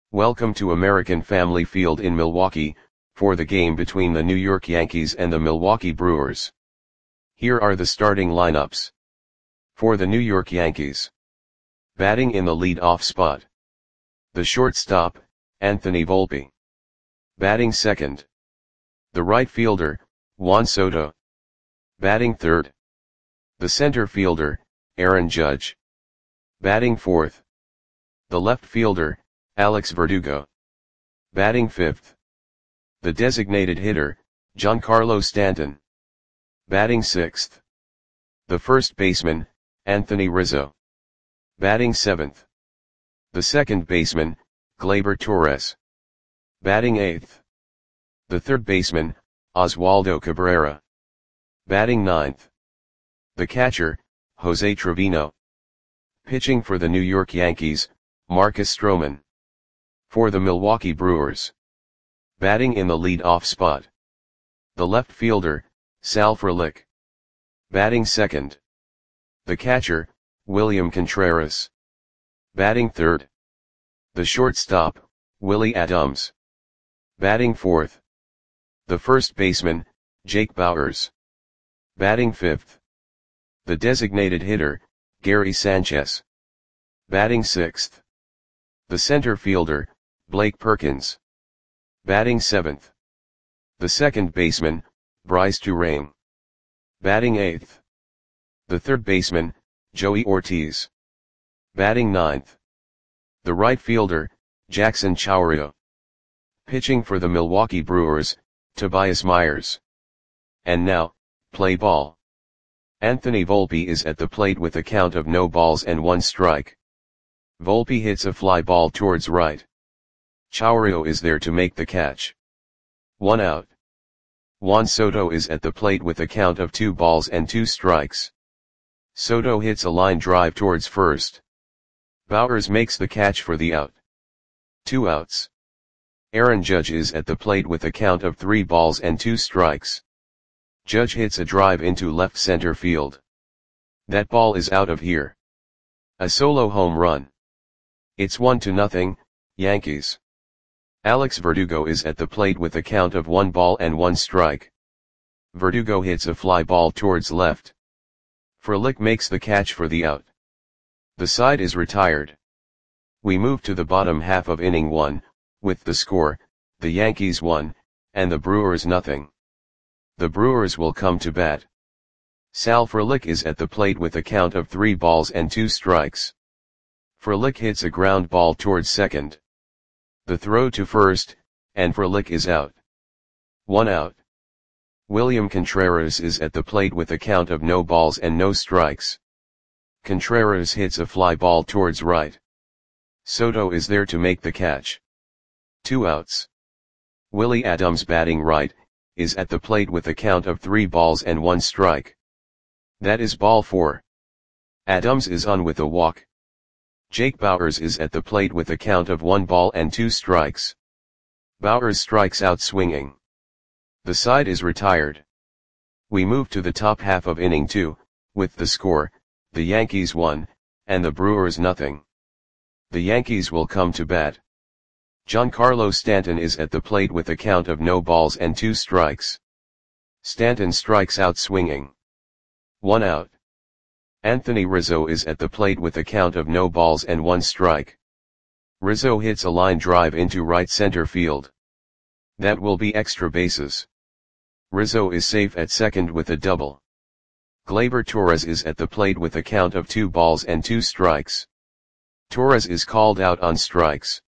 Welcome to American Family Field in Milwaukee, for the game between the New York Yankees and the Milwaukee Brewers. Here are the starting lineups. For the New York Yankees. Batting in the lead-off spot. The shortstop, Anthony Volpe. Batting second. The right fielder, Juan Soto. Batting third. The center fielder, Aaron Judge. Batting fourth. The left fielder, Alex Verdugo. Batting fifth. The designated hitter, Giancarlo Stanton. Batting sixth. The first baseman, Anthony Rizzo. Batting seventh. The second baseman, Gleyber Torres. Batting eighth. The third baseman, Oswaldo Cabrera. Batting ninth. The catcher, Jose Trevino. Pitching for the New York Yankees, Marcus Stroman. For the Milwaukee Brewers. Batting in the lead-off spot. The left fielder, Sal Frelick. Batting second. The catcher, William Contreras. Batting third. The shortstop, Willie Adams. Batting fourth. The first baseman, Jake Bauers. Batting fifth. The designated hitter, Gary Sanchez. Batting sixth. The center fielder, Blake Perkins. Batting seventh. The second baseman, Bryce Turang. Batting eighth. The third baseman, Joey Ortiz. Batting ninth. The right fielder, Jackson Chourio. Pitching for the Milwaukee Brewers, Tobias Myers. And now, play ball. Anthony Volpe is at the plate with a count of no balls and 1 strike. Volpe hits a fly ball towards right. Chourio is there to make the catch. 1 out. Juan Soto is at the plate with a count of 2 balls and 2 strikes. Soto hits a line drive towards first. Bauers makes the catch for the out. 2 outs. Aaron Judge is at the plate with a count of 3 balls and 2 strikes. Judge hits a drive into left center field. That ball is out of here. A solo home run. It's 1-0, Yankees. Alex Verdugo is at the plate with a count of 1 ball and 1 strike. Verdugo hits a fly ball towards left. Frelick makes the catch for the out. The side is retired. We move to the bottom half of inning 1, with the score, the Yankees 1, and the Brewers 0. The Brewers will come to bat. Sal Frelick is at the plate with a count of 3 balls and 2 strikes. Frelick hits a ground ball towards second. The throw to first, and Frelick is out. 1 out. William Contreras is at the plate with a count of no balls and no strikes. Contreras hits a fly ball towards right. Soto is there to make the catch. 2 outs. Willie Adams, batting right, is at the plate with a count of 3 balls and 1 strike. That is ball 4. Adams is on with a walk. Jake Bauers is at the plate with a count of 1 ball and 2 strikes. Bauers strikes out swinging. The side is retired. We move to the top half of inning 2, with the score, the Yankees 1, and the Brewers 0. The Yankees will come to bat. Giancarlo Stanton is at the plate with a count of no balls and 2 strikes. Stanton strikes out swinging. 1 out. Anthony Rizzo is at the plate with a count of no balls and 1 strike. Rizzo hits a line drive into right center field. That will be extra bases. Rizzo is safe at second with a double. Gleyber Torres is at the plate with a count of 2 balls and 2 strikes. Torres is called out on strikes.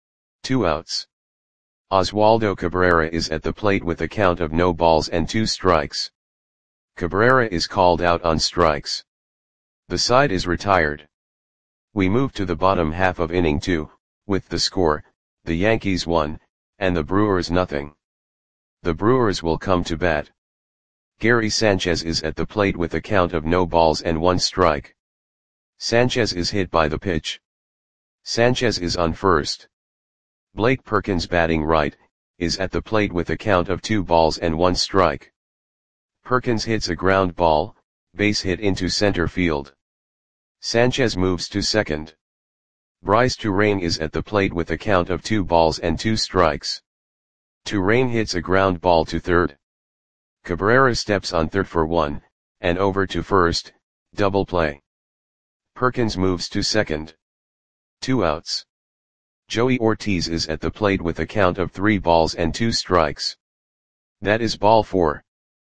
2 outs. Oswaldo Cabrera is at the plate with a count of no balls and 2 strikes. Cabrera is called out on strikes. The side is retired. We move to the bottom half of inning 2, with the score, the Yankees 1, and the Brewers 0. The Brewers will come to bat. Gary Sanchez is at the plate with a count of no balls and 1 strike. Sanchez is hit by the pitch. Sanchez is on first. Blake Perkins, batting right, is at the plate with a count of 2 balls and 1 strike. Perkins hits a ground ball, base hit into center field. Sanchez moves to second. Bryce Turang is at the plate with a count of 2 balls and 2 strikes. Turang hits a ground ball to third. Cabrera steps on third for 1, and over to first, double play. Perkins moves to second. 2 outs. Joey Ortiz is at the plate with a count of 3 balls and 2 strikes. That is ball 4.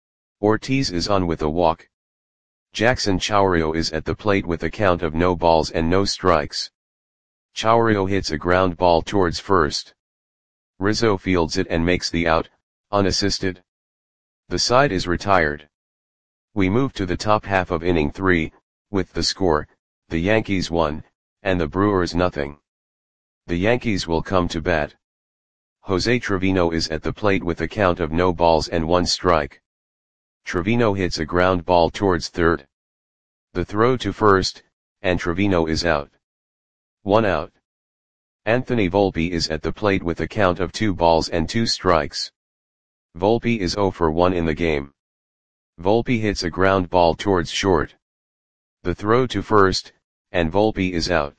Ortiz is on with a walk. Jackson Chourio is at the plate with a count of no balls and no strikes. Chourio hits a ground ball towards first. Rizzo fields it and makes the out, unassisted. The side is retired. We move to the top half of inning 3, with the score, the Yankees 1, and the Brewers nothing. The Yankees will come to bat. Jose Trevino is at the plate with a count of no balls and 1 strike. Trevino hits a ground ball towards third. The throw to first, and Trevino is out. 1 out. Anthony Volpe is at the plate with a count of 2 balls and 2 strikes. Volpe is 0 for 1 in the game. Volpe hits a ground ball towards short. The throw to first, and Volpe is out.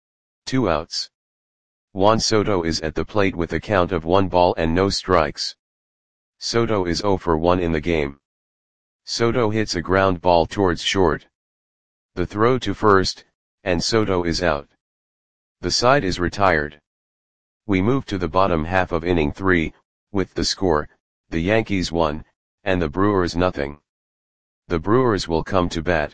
2 outs. Juan Soto is at the plate with a count of 1 ball and no strikes. Soto is 0 for 1 in the game. Soto hits a ground ball towards short. The throw to first, and Soto is out. The side is retired. We move to the bottom half of inning 3, with the score, the Yankees 1, and the Brewers nothing. The Brewers will come to bat.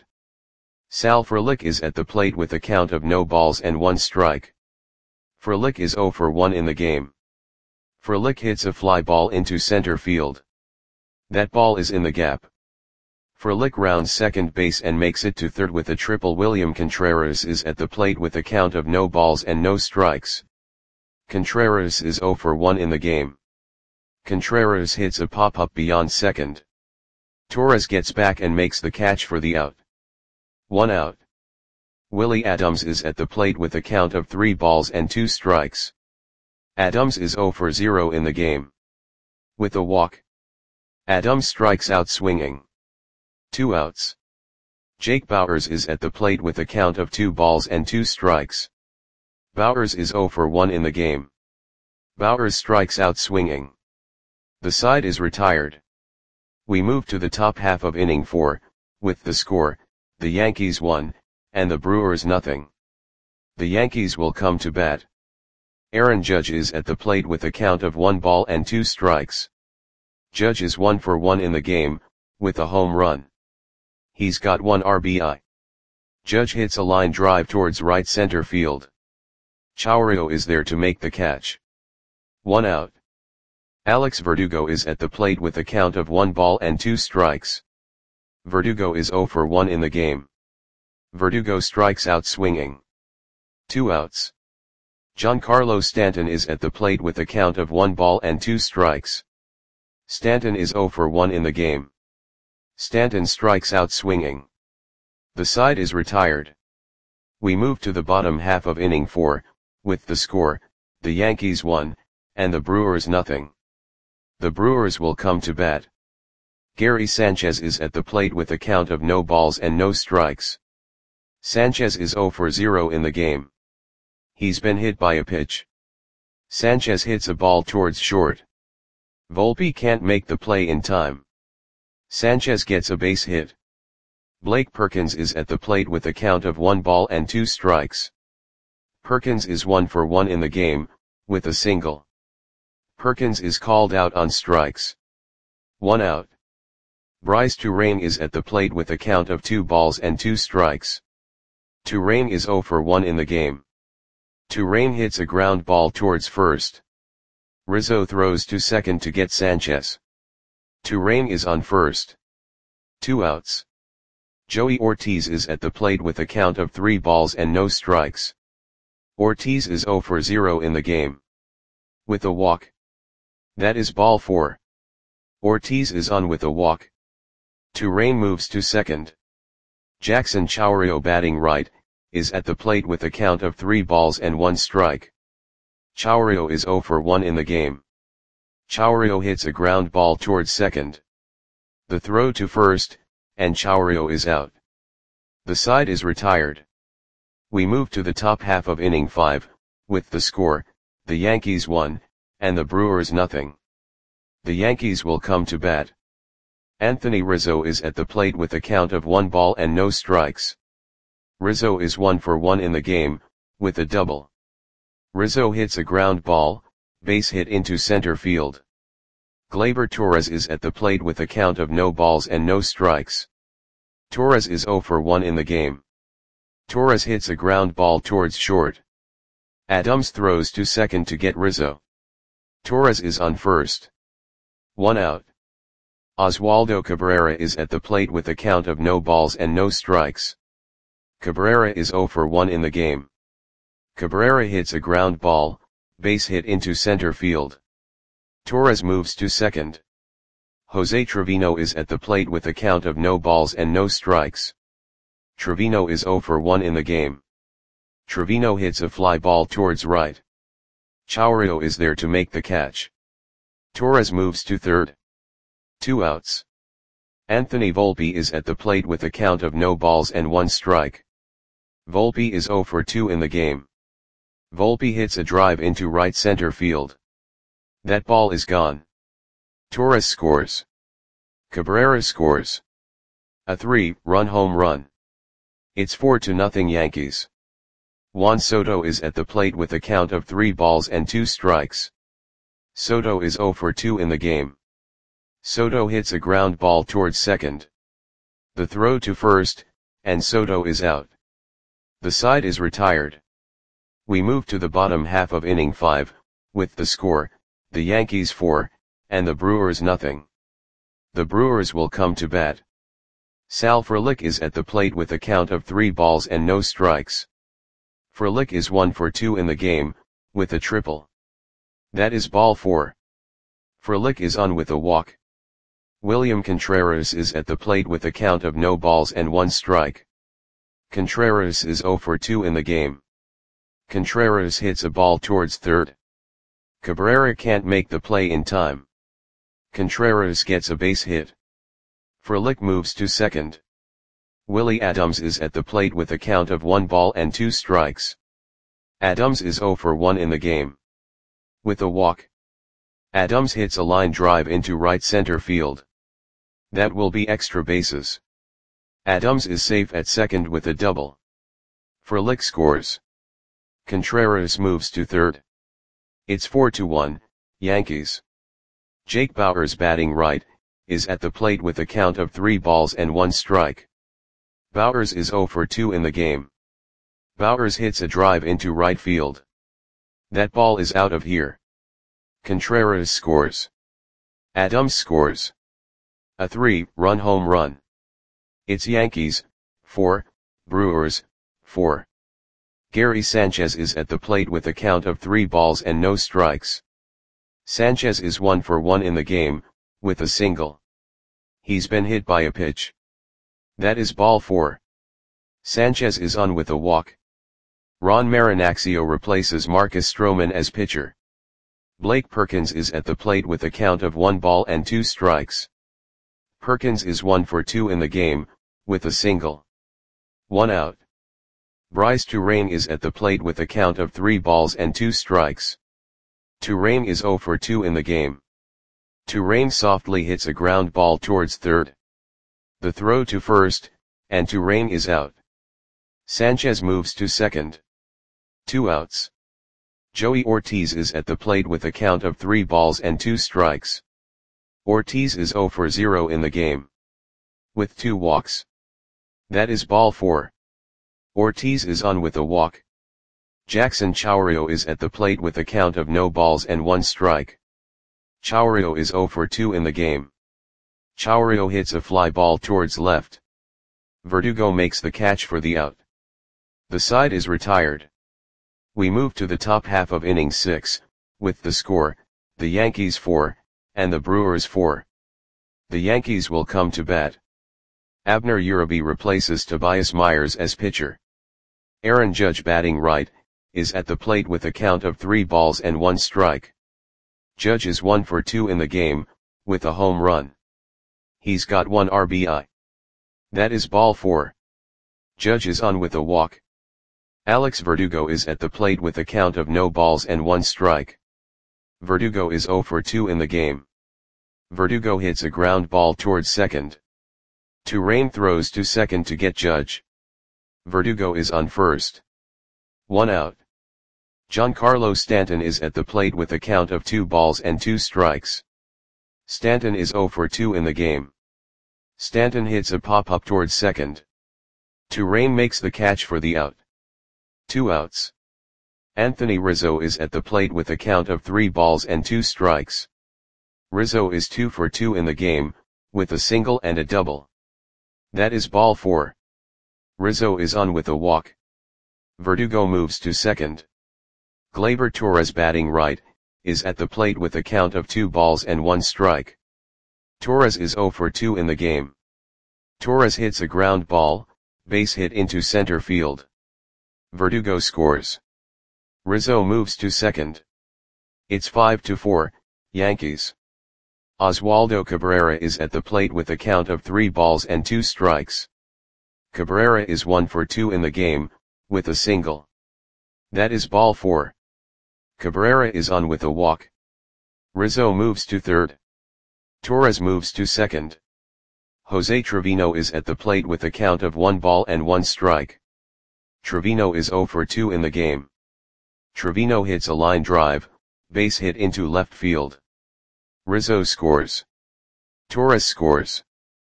Sal Frelick is at the plate with a count of no balls and 1 strike. Frelick is 0 for 1 in the game. Frelick hits a fly ball into center field. That ball is in the gap. Frelick rounds second base and makes it to third with a triple. William Contreras is at the plate with a count of no balls and no strikes. Contreras is 0 for 1 in the game. Contreras hits a pop-up beyond second. Torres gets back and makes the catch for the out. 1 out. Willie Adams is at the plate with a count of 3 balls and 2 strikes. Adams is 0 for 0 in the game. With a walk. Adams strikes out swinging. 2 outs. Jake Bauers is at the plate with a count of 2 balls and 2 strikes. Bauers is 0 for 1 in the game. Bauers strikes out swinging. The side is retired. We move to the top half of inning 4, with the score, the Yankees 1, and the Brewers nothing. The Yankees will come to bat. Aaron Judge is at the plate with a count of 1 ball and 2 strikes. Judge is 1 for 1 in the game, with a home run. He's got 1 RBI. Judge hits a line drive towards right center field. Chourio is there to make the catch. 1 out. Alex Verdugo is at the plate with a count of 1 ball and 2 strikes. Verdugo is 0 for 1 in the game. Verdugo strikes out swinging. 2 outs. Giancarlo Stanton is at the plate with a count of 1 ball and 2 strikes. Stanton is 0 for 1 in the game. Stanton strikes out swinging. The side is retired. We move to the bottom half of inning 4, with the score, the Yankees 1, and the Brewers nothing. The Brewers will come to bat. Gary Sanchez is at the plate with a count of no balls and no strikes. Sanchez is 0 for 0 in the game. He's been hit by a pitch. Sanchez hits a ball towards short. Volpe can't make the play in time. Sanchez gets a base hit. Blake Perkins is at the plate with a count of 1 ball and 2 strikes. Perkins is 1 for 1 in the game, with a single. Perkins is called out on strikes. 1 out. Bryce Turang is at the plate with a count of 2 balls and 2 strikes. Turang is 0 for 1 in the game. Turang hits a ground ball towards first. Rizzo throws to second to get Sanchez. Turang is on first. 2 outs. Joey Ortiz is at the plate with a count of 3 balls and no strikes. Ortiz is 0 for 0 in the game. With a walk. That is ball 4. Ortiz is on with a walk. Turang moves to second. Jackson Chourio, batting right, is at the plate with a count of 3 balls and 1 strike. Chourio is 0 for 1 in the game. Chourio hits a ground ball towards second. The throw to first, and Chourio is out. The side is retired. We move to the top half of inning 5, with the score, the Yankees 1, and the Brewers nothing. The Yankees will come to bat. Anthony Rizzo is at the plate with a count of 1 ball and no strikes. Rizzo is 1 for 1 in the game, with a double. Rizzo hits a ground ball, base hit into center field. Gleyber Torres is at the plate with a count of no balls and no strikes. Torres is 0 for 1 in the game. Torres hits a ground ball towards short. Adams throws to second to get Rizzo. Torres is on first. 1 out. Oswaldo Cabrera is at the plate with a count of no balls and no strikes. Cabrera is 0 for 1 in the game. Cabrera hits a ground ball, base hit into center field. Torres moves to second. Jose Trevino is at the plate with a count of no balls and no strikes. Trevino is 0 for 1 in the game. Trevino hits a fly ball towards right. Chourio is there to make the catch. Torres moves to third. 2 outs. Anthony Volpe is at the plate with a count of no balls and 1 strike. Volpe is 0 for 2 in the game. Volpe hits a drive into right center field. That ball is gone. Torres scores. Cabrera scores. A 3-run home run. It's 4-0 Yankees. Juan Soto is at the plate with a count of 3 balls and 2 strikes. Soto is 0 for 2 in the game. Soto hits a ground ball towards second. The throw to first, and Soto is out. The side is retired. We move to the bottom half of inning 5, with the score, the Yankees 4, and the Brewers nothing. The Brewers will come to bat. Sal Frelick is at the plate with a count of 3 balls and no strikes. Frelick is 1 for 2 in the game, with a triple. That is ball 4. Frelick is on with a walk. William Contreras is at the plate with a count of no balls and 1 strike. Contreras is 0 for 2 in the game. Contreras hits a ball towards third. Cabrera can't make the play in time. Contreras gets a base hit. Frelick moves to second. Willie Adams is at the plate with a count of 1 ball and 2 strikes. Adams is 0 for 1 in the game. With a walk. Adams hits a line drive into right center field. That will be extra bases. Adams is safe at second with a double. Frelick scores. Contreras moves to third. It's 4-1, Yankees. Jake Bauers batting right, is at the plate with a count of 3 balls and 1 strike. Bauers is 0 for 2 in the game. Bauers hits a drive into right field. That ball is out of here. Contreras scores. Adams scores. A 3-run home run. It's Yankees, 4, Brewers, 4. Gary Sanchez is at the plate with a count of 3 balls and no strikes. Sanchez is 1 for 1 in the game, with a single. He's been hit by a pitch. That is ball 4. Sanchez is on with a walk. Ron Marinaccio replaces Marcus Stroman as pitcher. Blake Perkins is at the plate with a count of 1 ball and 2 strikes. Perkins is 1 for 2 in the game, with a single. 1 out. Bryce Turang is at the plate with a count of 3 balls and 2 strikes. Turang is 0 for 2 in the game. Turang softly hits a ground ball towards third. The throw to first, and Turang is out. Sanchez moves to second. 2 outs. Joey Ortiz is at the plate with a count of 3 balls and 2 strikes. Ortiz is 0 for 0 in the game. With 2 walks. That is ball 4. Ortiz is on with a walk. Jackson Chourio is at the plate with a count of no balls and 1 strike. Chourio is 0 for 2 in the game. Chourio hits a fly ball towards left. Verdugo makes the catch for the out. The side is retired. We move to the top half of inning 6, with the score, the Yankees 4, and the Brewers 4. The Yankees will come to bat. Abner Uribe replaces Tobias Myers as pitcher. Aaron Judge batting right, is at the plate with a count of 3 balls and 1 strike. Judge is 1 for 2 in the game, with a home run. He's got 1 RBI. That is ball 4. Judge is on with a walk. Alex Verdugo is at the plate with a count of no balls and 1 strike. Verdugo is 0 for 2 in the game. Verdugo hits a ground ball towards second. Turenne throws to second to get Judge. Verdugo is on first. 1 out. Giancarlo Stanton is at the plate with a count of 2 balls and 2 strikes. Stanton is 0 for 2 in the game. Stanton hits a pop-up towards second. Turenne makes the catch for the out. 2 outs. Anthony Rizzo is at the plate with a count of 3 balls and 2 strikes. Rizzo is 2 for 2 in the game, with a single and a double. That is ball 4. Rizzo is on with a walk. Verdugo moves to second. Gleyber Torres, batting right, is at the plate with a count of 2 balls and 1 strike. Torres is 0 for 2 in the game. Torres hits a ground ball, base hit into center field. Verdugo scores. Rizzo moves to second. It's 5-4, Yankees. Oswaldo Cabrera is at the plate with a count of 3 balls and 2 strikes. Cabrera is 1 for 2 in the game, with a single. That is ball 4. Cabrera is on with a walk. Rizzo moves to third. Torres moves to second. Jose Trevino is at the plate with a count of 1 ball and 1 strike. Trevino is 0 for 2 in the game. Trevino hits a line drive, base hit into left field. Rizzo scores. Torres scores.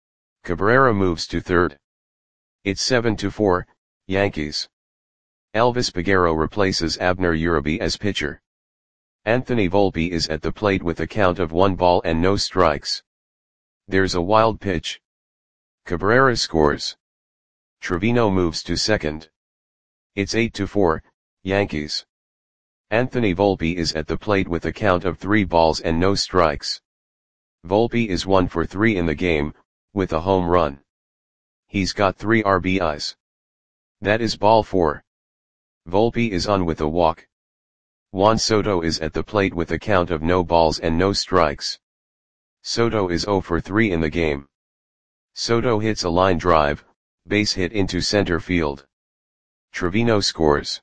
Cabrera moves to third. It's 7-4, Yankees. Elvis Peguero replaces Abner Uribe as pitcher. Anthony Volpe is at the plate with a count of 1 ball and no strikes. There's a wild pitch. Cabrera scores. Trevino moves to second. It's 8-4, Yankees. Anthony Volpe is at the plate with a count of 3 balls and no strikes. Volpe is 1 for 3 in the game, with a home run. He's got 3 RBIs. That is ball 4. Volpe is on with a walk. Juan Soto is at the plate with a count of no balls and no strikes. Soto is 0 for 3 in the game. Soto hits a line drive, base hit into center field. Trevino scores.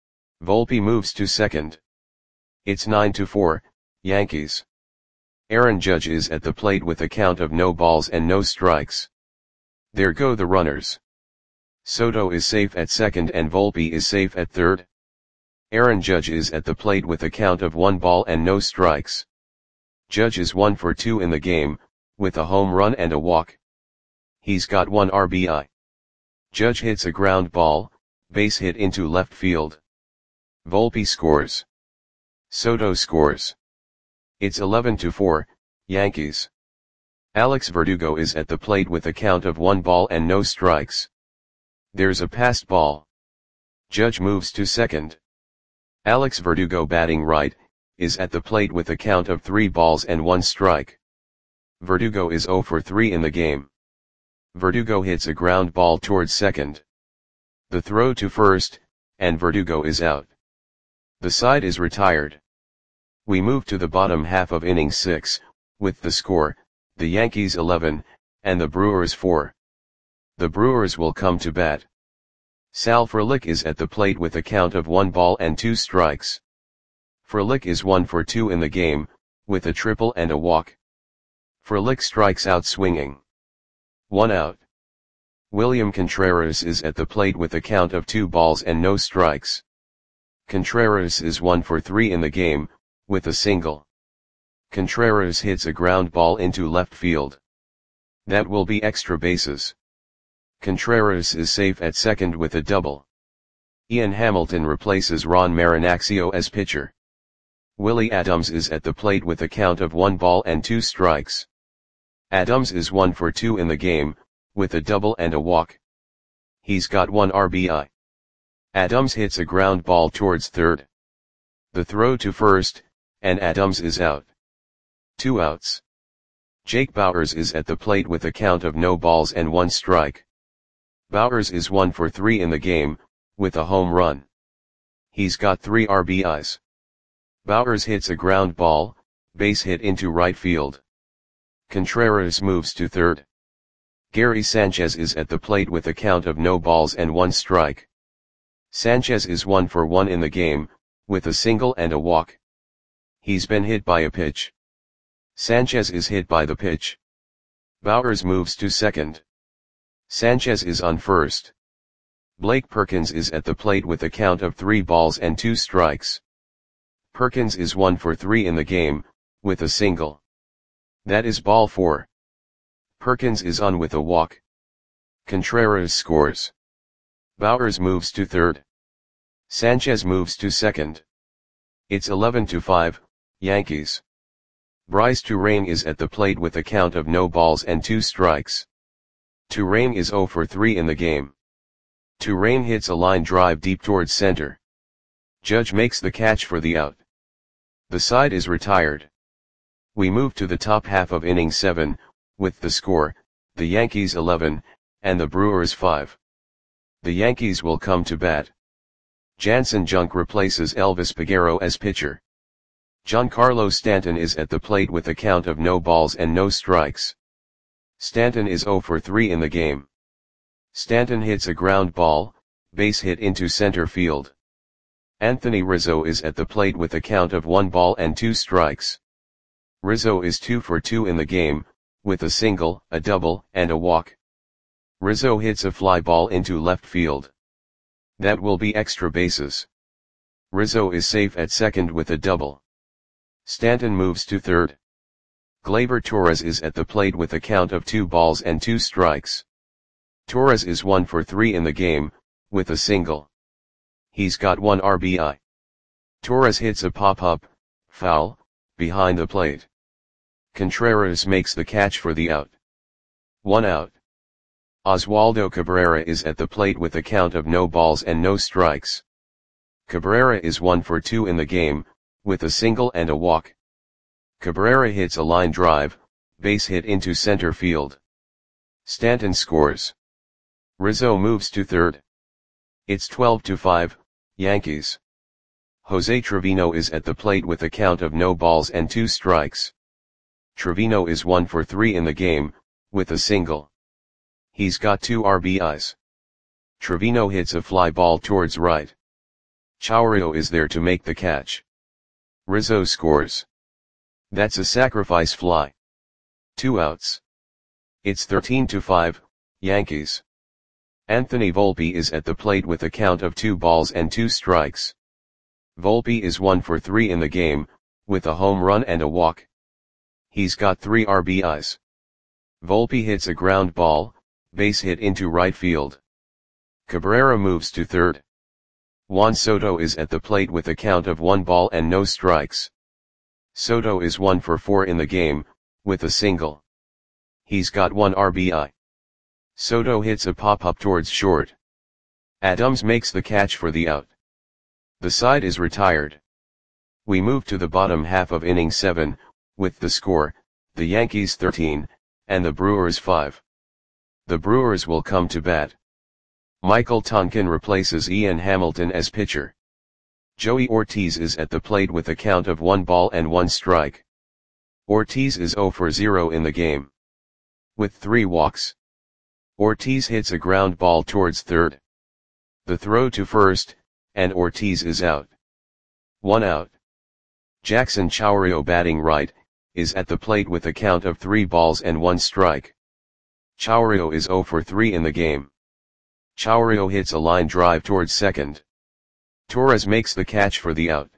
Volpe moves to second. It's 9-4, Yankees. Aaron Judge is at the plate with a count of no balls and no strikes. There go the runners. Soto is safe at second and Volpe is safe at third. Aaron Judge is at the plate with a count of 1 ball and no strikes. Judge is 1 for 2 in the game, with a home run and a walk. He's got 1 RBI. Judge hits a ground ball, base hit into left field. Volpe scores. Soto scores. It's 11-4, Yankees. Alex Verdugo is at the plate with a count of 1 ball and no strikes. There's a passed ball. Judge moves to second. Alex Verdugo, batting right, is at the plate with a count of 3 balls and 1 strike. Verdugo is 0 for 3 in the game. Verdugo hits a ground ball towards second. The throw to first, and Verdugo is out. The side is retired. We move to the bottom half of inning 6, with the score, the Yankees 11, and the Brewers 4. The Brewers will come to bat. Sal Frelick is at the plate with a count of 1 ball and 2 strikes. Frelick is 1 for 2 in the game, with a triple and a walk. Frelick strikes out swinging. 1 out. William Contreras is at the plate with a count of 2 balls and no strikes. Contreras is 1 for 3 in the game, with a single. Contreras hits a ground ball into left field. That will be extra bases. Contreras is safe at second with a double. Ian Hamilton replaces Ron Marinaccio as pitcher. Willie Adams is at the plate with a count of 1 ball and 2 strikes. Adams is 1 for 2 in the game, with a double and a walk. He's got 1 RBI. Adams hits a ground ball towards third. The throw to first, and Adams is out. 2 outs. Jake Bauers is at the plate with a count of no balls and 1 strike. Bauers is 1 for 3 in the game, with a home run. He's got 3 RBIs. Bauers hits a ground ball, base hit into right field. Contreras moves to third. Gary Sanchez is at the plate with a count of no balls and 1 strike. Sanchez is 1 for 1 in the game, with a single and a walk. He's been hit by a pitch. Sanchez is hit by the pitch. Bowers moves to second. Sanchez is on first. Blake Perkins is at the plate with a count of 3 balls and 2 strikes. Perkins is 1 for 3 in the game, with a single. That is ball 4. Perkins is on with a walk. Contreras scores. Bowers moves to third. Sanchez moves to second. It's 11-5, Yankees. Bryce Turang is at the plate with a count of no balls and 2 strikes. Turang is 0 for 3 in the game. Turang hits a line drive deep towards center. Judge makes the catch for the out. The side is retired. We move to the top half of inning 7, with the score, the Yankees 11, and the Brewers 5. The Yankees will come to bat. Jansen Junk replaces Elvis Peguero as pitcher. Giancarlo Stanton is at the plate with a count of no balls and no strikes. Stanton is 0 for 3 in the game. Stanton hits a ground ball, base hit into center field. Anthony Rizzo is at the plate with a count of 1 ball and 2 strikes. Rizzo is 2 for 2 in the game, with a single, a double, and a walk. Rizzo hits a fly ball into left field. That will be extra bases. Rizzo is safe at second with a double. Stanton moves to third. Gleyber Torres is at the plate with a count of 2 balls and 2 strikes. Torres is 1 for 3 in the game, with a single. He's got 1 RBI. Torres hits a pop-up, foul, behind the plate. Contreras makes the catch for the out. 1 out. Oswaldo Cabrera is at the plate with a count of no balls and no strikes. Cabrera is 1 for 2 in the game, with a single and a walk. Cabrera hits a line drive, base hit into center field. Stanton scores. Rizzo moves to third. It's 12-5, Yankees. Jose Trevino is at the plate with a count of no balls and 2 strikes. Trevino is 1 for 3 in the game, with a single. He's got 2 RBIs. Trevino hits a fly ball towards right. Chourio is there to make the catch. Rizzo scores. That's a sacrifice fly. 2 outs. It's 13-5, Yankees. Anthony Volpe is at the plate with a count of 2 balls and 2 strikes. Volpe is 1 for 3 in the game, with a home run and a walk. He's got 3 RBIs. Volpe hits a ground ball, base hit into right field. Cabrera moves to third. Juan Soto is at the plate with a count of 1 ball and no strikes. Soto is 1 for 4 in the game, with a single. He's got 1 RBI. Soto hits a pop-up towards short. Adams makes the catch for the out. The side is retired. We move to the bottom half of inning 7, with the score, the Yankees 13, and the Brewers 5. The Brewers will come to bat. Michael Tonkin replaces Ian Hamilton as pitcher. Joey Ortiz is at the plate with a count of 1 ball and 1 strike. Ortiz is 0 for 0 in the game. With 3 walks. Ortiz hits a ground ball towards third. The throw to first, and Ortiz is out. 1 out. Jackson Chourio, batting right, is at the plate with a count of 3 balls and 1 strike. Chourio is 0 for 3 in the game. Chourio hits a line drive towards second. Torres makes the catch for the out.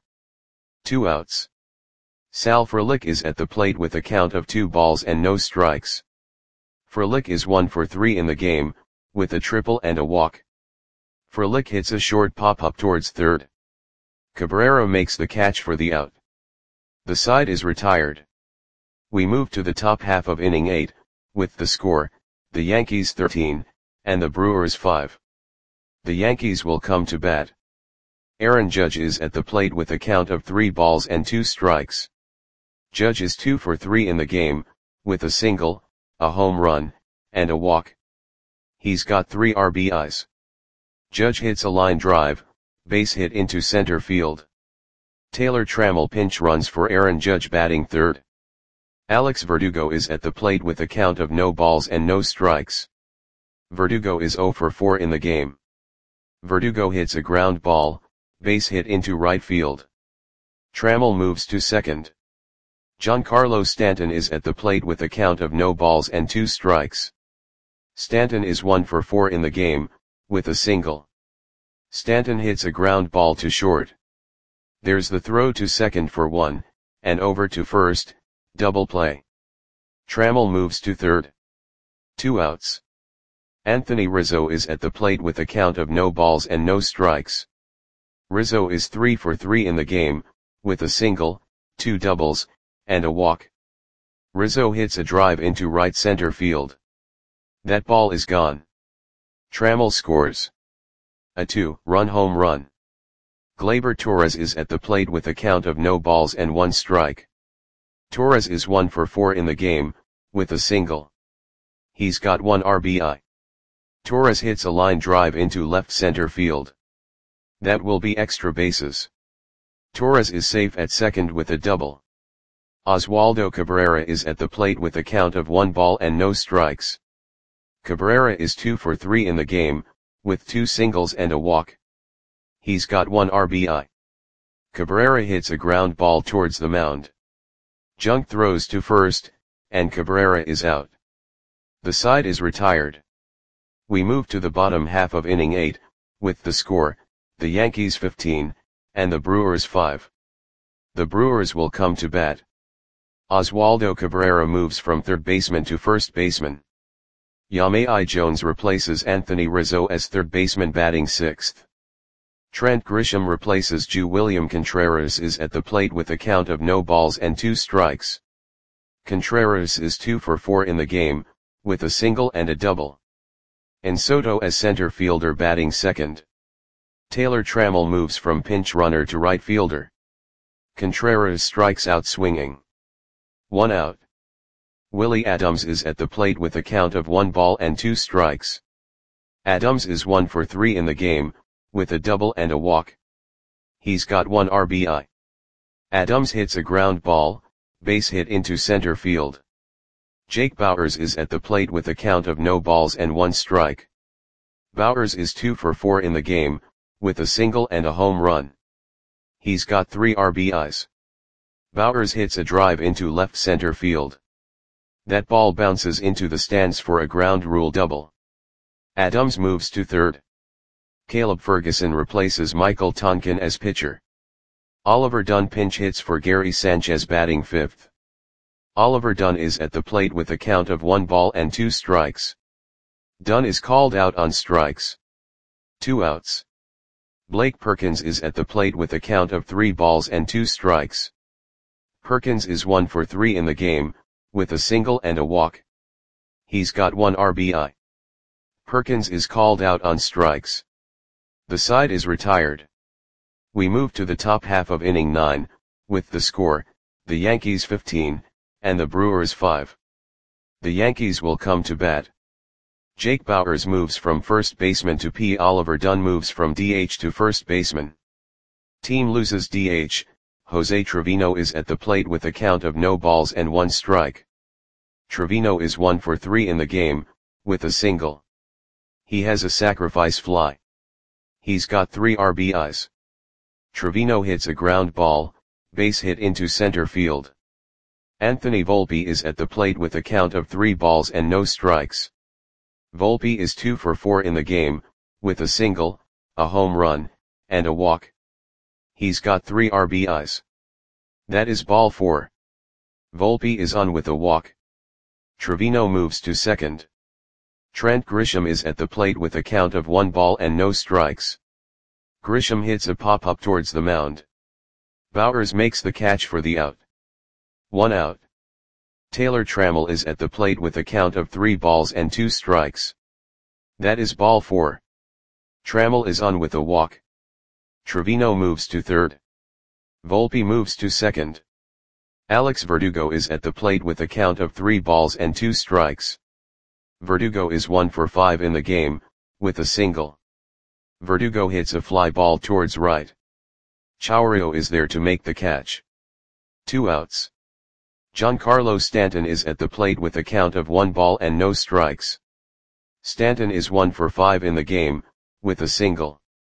2 outs. Sal Frelick is at the plate with a count of 2 balls and no strikes. Frelick is 1 for 3 in the game, with a triple and a walk. Frelick hits a short pop-up towards third. Cabrera makes the catch for the out. The side is retired. We move to the top half of inning 8, with the score, the Yankees 13, and the Brewers 5. The Yankees will come to bat. Aaron Judge is at the plate with a count of 3 balls and 2 strikes. Judge is 2 for 3 in the game, with a single, a home run, and a walk. He's got 3 RBIs. Judge hits a line drive, base hit into center field. Taylor Trammell pinch runs for Aaron Judge, batting third. Alex Verdugo is at the plate with a count of no balls and no strikes. Verdugo is 0 for 4 in the game. Verdugo hits a ground ball, base hit into right field. Trammell moves to second. Giancarlo Stanton is at the plate with a count of no balls and 2 strikes. Stanton is 1 for 4 in the game, with a single. Stanton hits a ground ball to short. There's the throw to second for 1, and over to first, double play. Trammell moves to third. 2 outs. Anthony Rizzo is at the plate with a count of no balls and no strikes. Rizzo is 3 for 3 in the game, with a single, 2 doubles, and a walk. Rizzo hits a drive into right center field. That ball is gone. Trammell scores a 2-run home run. Gleyber Torres is at the plate with a count of no balls and 1 strike. Torres is 1 for 4 in the game, with a single. He's got 1 RBI. Torres hits a line drive into left center field. That will be extra bases. Torres is safe at second with a double. Oswaldo Cabrera is at the plate with a count of 1 ball and no strikes. Cabrera is 2 for 3 in the game, with 2 singles and a walk. He's got 1 RBI. Cabrera hits a ground ball towards the mound. Junk throws to first, and Cabrera is out. The side is retired. We move to the bottom half of inning 8, with the score, the Yankees 15, and the Brewers 5. The Brewers will come to bat. Oswaldo Cabrera moves from third baseman to first baseman. Yamai Jones replaces Anthony Rizzo as third baseman batting 6th. Trent Grisham replaces Ju William Contreras is at the plate with a count of no balls and 2 strikes. Contreras is 2 for 4 in the game, with a single and a double. And Soto as center fielder batting 2nd. Taylor Trammell moves from pinch runner to right fielder. Contreras strikes out swinging. 1 out. Willie Adams is at the plate with a count of 1 ball and 2 strikes. Adams is 1 for 3 in the game, with a double and a walk. He's got 1 RBI. Adams hits a ground ball, base hit into center field. Jake Bauers is at the plate with a count of no balls and 1 strike. Bauers is 2 for 4 in the game, with a single and a home run. He's got 3 RBIs. Bauers hits a drive into left center field. That ball bounces into the stands for a ground rule double. Adams moves to third. Caleb Ferguson replaces Michael Tonkin as pitcher. Oliver Dunn pinch hits for Gary Sanchez batting 5th. Oliver Dunn is at the plate with a count of 1 ball and 2 strikes. Dunn is called out on strikes. 2 outs. Blake Perkins is at the plate with a count of 3 balls and 2 strikes. Perkins is 1 for 3 in the game, with a single and a walk. He's got 1 RBI. Perkins is called out on strikes. The side is retired. We move to the top half of inning 9, with the score, the Yankees 15, and the Brewers 5. The Yankees will come to bat. Jake Bauers moves from first baseman to P. Oliver Dunn moves from DH to first baseman. Team loses DH, Jose Trevino is at the plate with a count of no balls and 1 strike. Trevino is 1 for 3 in the game, with a single. He has a sacrifice fly. He's got 3 RBIs. Trevino hits a ground ball, base hit into center field. Anthony Volpe is at the plate with a count of 3 balls and no strikes. Volpe is 2 for 4 in the game, with a single, a home run, and a walk. He's got 3 RBIs. That is ball 4. Volpe is on with a walk. Trevino moves to second. Trent Grisham is at the plate with a count of 1 ball and no strikes. Grisham hits a pop-up towards the mound. Bauers makes the catch for the out. 1 out. Taylor Trammell is at the plate with a count of 3 balls and 2 strikes. That is ball 4. Trammell is on with a walk. Trevino moves to third. Volpe moves to second. Alex Verdugo is at the plate with a count of 3 balls and 2 strikes. Verdugo is 1 for 5 in the game, with a single. Verdugo hits a fly ball towards right. Chourio is there to make the catch. 2 outs. Giancarlo Stanton is at the plate with a count of 1 ball and no strikes. Stanton is 1 for 5 in the game, with a single.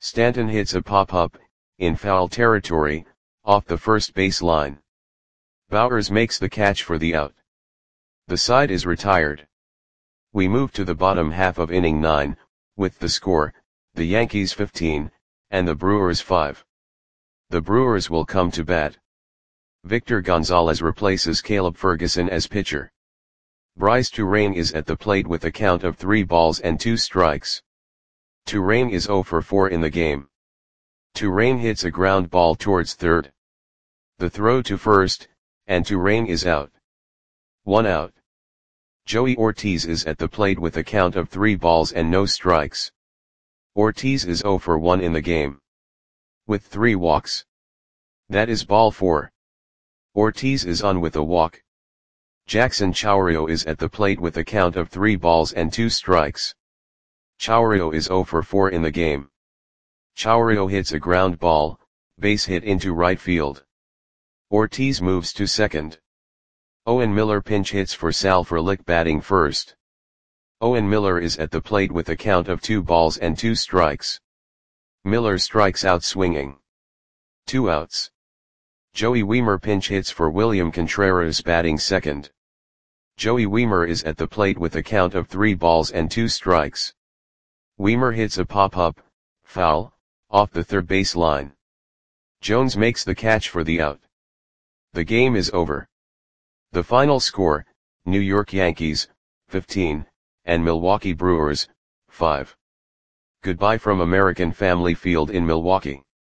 Stanton hits a pop-up, in foul territory, off the first base line. Bowers makes the catch for the out. The side is retired. We move to the bottom half of inning 9, with the score, the Yankees 15, and the Brewers 5. The Brewers will come to bat. Victor Gonzalez replaces Caleb Ferguson as pitcher. Bryce Turang is at the plate with a count of 3 balls and 2 strikes. Turang is 0 for 4 in the game. Turang hits a ground ball towards third. The throw to first, and Turang is out. 1 out. Joey Ortiz is at the plate with a count of 3 balls and no strikes. Ortiz is 0 for 1 in the game, with 3 walks. That is ball 4. Ortiz is on with a walk. Jackson Chourio is at the plate with a count of 3 balls and 2 strikes. Chourio is 0 for 4 in the game. Chourio hits a ground ball, base hit into right field. Ortiz moves to second. Owen Miller pinch hits for Sal Frelick batting first. Owen Miller is at the plate with a count of 2 balls and 2 strikes. Miller strikes out swinging. 2 outs. Joey Wiemer pinch hits for William Contreras batting second. Joey Wiemer is at the plate with a count of 3 balls and 2 strikes. Wiemer hits a pop-up, foul, off the third base line. Jones makes the catch for the out. The game is over. The final score, New York Yankees, 15, and Milwaukee Brewers, 5. Goodbye from American Family Field in Milwaukee.